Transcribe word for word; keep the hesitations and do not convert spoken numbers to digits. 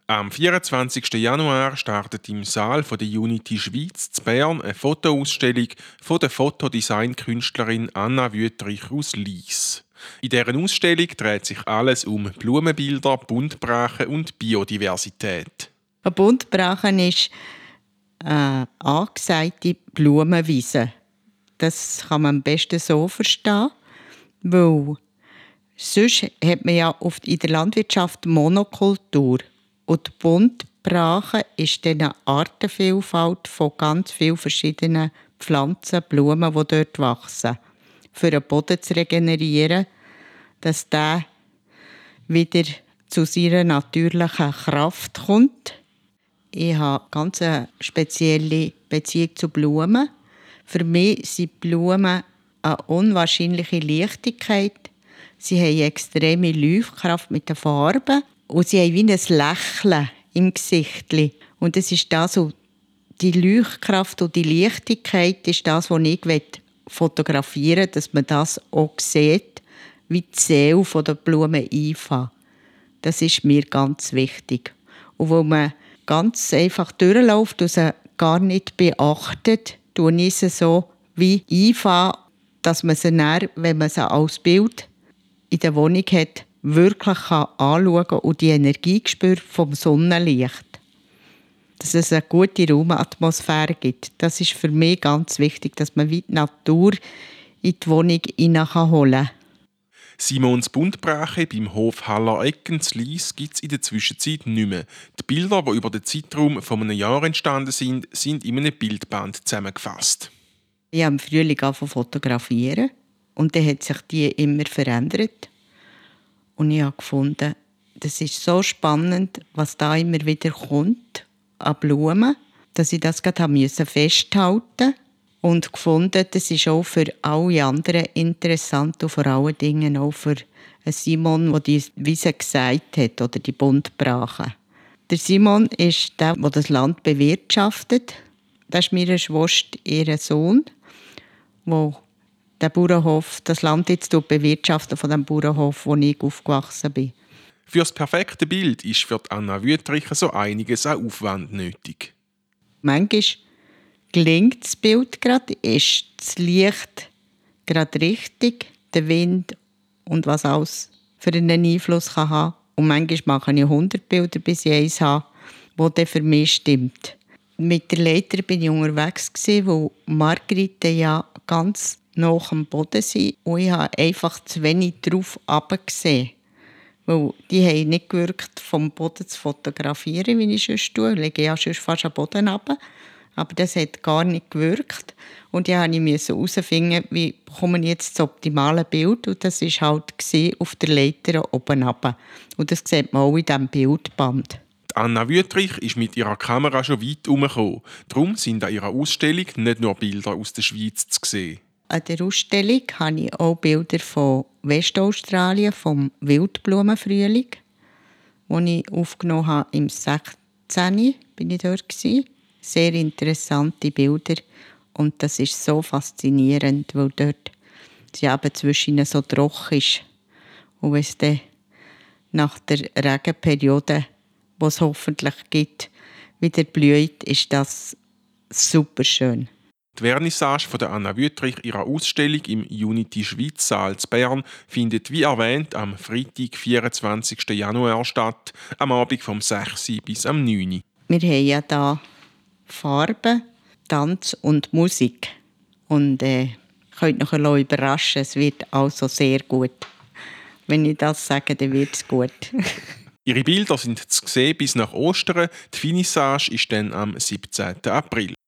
Am vierundzwanzigsten Januar startet im Saal von der Unity Schweiz zu Bern eine Fotoausstellung von der Fotodesign-Künstlerin Anna Wüthrich aus Lyss. In dieser Ausstellung dreht sich alles um Blumenbilder, Buntbrachen und Biodiversität. Eine Buntbrachen ist eine angesagte Blumenwiese. Das kann man am besten so verstehen, weil sonst hat man ja oft in der Landwirtschaft Monokultur. Und die Buntbrachen ist dann eine Artenvielfalt von ganz vielen verschiedenen Pflanzen, Blumen, die dort wachsen. Für den Boden zu regenerieren, dass der wieder zu seiner natürlichen Kraft kommt. Ich habe eine ganz spezielle Beziehung zu Blumen. Für mich sind Blumen eine unwahrscheinliche Leichtigkeit. Sie haben extreme Leuchtkraft mit den Farben. Und sie haben wie ein Lächeln im Gesicht. Und das ist das, so die Leuchtkraft und die Leichtigkeit ist das, was ich fotografieren will, dass man das auch sieht, wie die Seele der Blumen einfängt. Das ist mir ganz wichtig. Und wo man ganz einfach durchläuft und sie gar nicht beachtet, tue ich sie so wie einfangen, dass man sie dann, wenn man sie als Bild in der Wohnung hat, wirklich anschauen kann und die Energie spürt vom Sonnenlicht. Dass es eine gute Raumatmosphäre gibt. Das ist für mich ganz wichtig, dass man wie die Natur in die Wohnung hineinholen kann. Simons Buntbrache beim Hof Haller-Eggen zu Lyss gibt es in der Zwischenzeit nicht mehr. Die Bilder, die über den Zeitraum von einem Jahr entstanden sind, sind in einem Bildband zusammengefasst. Ich habe im Frühling angefangen zu fotografieren und dann hat sich die immer verändert. Und ich habe gefunden, das ist so spannend, was da immer wieder kommt an Blumen, dass ich das gerade festhalten musste und gefunden, das ist auch für alle anderen interessant und vor allen Dingen auch für Simon, der die Wiese gesagt hat, oder die Buntbrachen. Der Simon ist der, der das Land bewirtschaftet. Das ist meine Schwester, ihr Sohn, der den Bauernhof, das Land jetzt bewirtschaften von dem Bauernhof, wo ich aufgewachsen bin. Für das perfekte Bild ist für Anna Wüthrich so einiges an Aufwand nötig. Manchmal gelingt das Bild gerade, ist das Licht gerade richtig, der Wind und was alles für einen Einfluss kann haben. Und manchmal mache ich hundert Bilder, bis ich eins habe, das dann für mich stimmt. Mit der Leiter bin ich unterwegs, weil Margritte ja ganz nach am Boden sind. Und ich habe einfach zu wenig drauf runtergesehen. Weil die haben nicht gewirkt, vom Boden zu fotografieren, wie ich sonst tue. Ich lege ja sonst fast am Boden runter. Aber das hat gar nicht gewirkt. Und ja, ich musste herausfinden, wie bekomme ich jetzt das optimale Bild. Und das war halt auf der Leiter oben runter. Und das sieht man auch in diesem Bildband. Anna Wüthrich ist mit ihrer Kamera schon weit herumgekommen. Darum sind an ihrer Ausstellung nicht nur Bilder aus der Schweiz zu sehen. An der Ausstellung habe ich auch Bilder von Westaustralien, vom Wildblumenfrühling, den ich aufgenommen habe im sechzehn. Bin ich dort gewesen. Sehr interessante Bilder. Und das ist so faszinierend, weil dort es eben zwischen so trocken ist. Und wenn es dann nach der Regenperiode, die es hoffentlich gibt, wieder blüht, ist das super schön. Die Vernissage von der Anna Wüthrich ihrer Ausstellung im Unity Schweiz Saal zu Bern findet wie erwähnt am Freitag, vierundzwanzigsten Januar statt, am Abend vom sechs bis am neun. Wir haben ja hier Farben, Tanz und Musik. Und äh, könnt euch noch überraschen, es wird also sehr gut. Wenn ich das sage, dann wird es gut. Ihre Bilder sind zu sehen bis nach Ostern. Die Finissage ist dann am siebzehnten April.